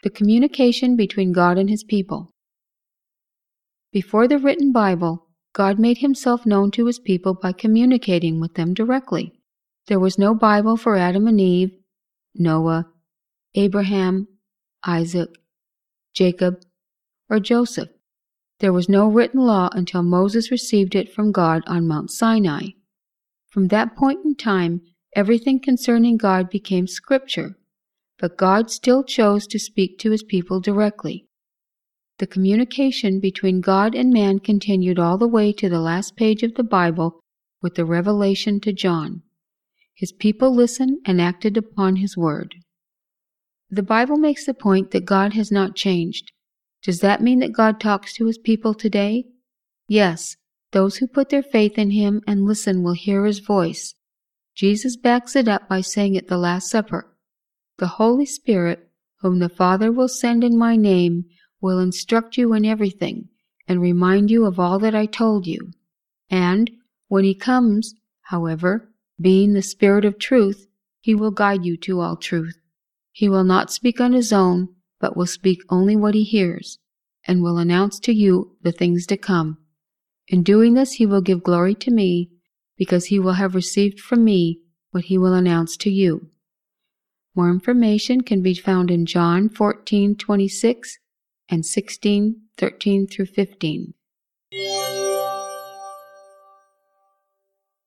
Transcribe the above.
The communication between God and His people. Before the written Bible, God made Himself known to His people by communicating with them directly. There was no Bible for Adam and Eve, Noah, Abraham, Isaac, Jacob, or Joseph. There was no written law until Moses received it from God on Mount Sinai. From that point in time, everything concerning God became Scripture, but God still chose to speak to His people directly. The communication between God and man continued all the way to the last page of the Bible with the revelation to John. His people listened and acted upon His word. The Bible makes the point that God has not changed. Does that mean that God talks to His people today? Yes, those who put their faith in Him and listen will hear His voice. Jesus backs it up by saying at the Last Supper, "The Holy Spirit, whom the Father will send in my name, will instruct you in everything, and remind you of all that I told you. And, when He comes, however, being the Spirit of truth, He will guide you to all truth. He will not speak on His own, but will speak only what He hears, and will announce to you the things to come. In doing this He will give glory to me, because He will have received from me what He will announce to you." More information can be found in John 14:26 and 16:13-15.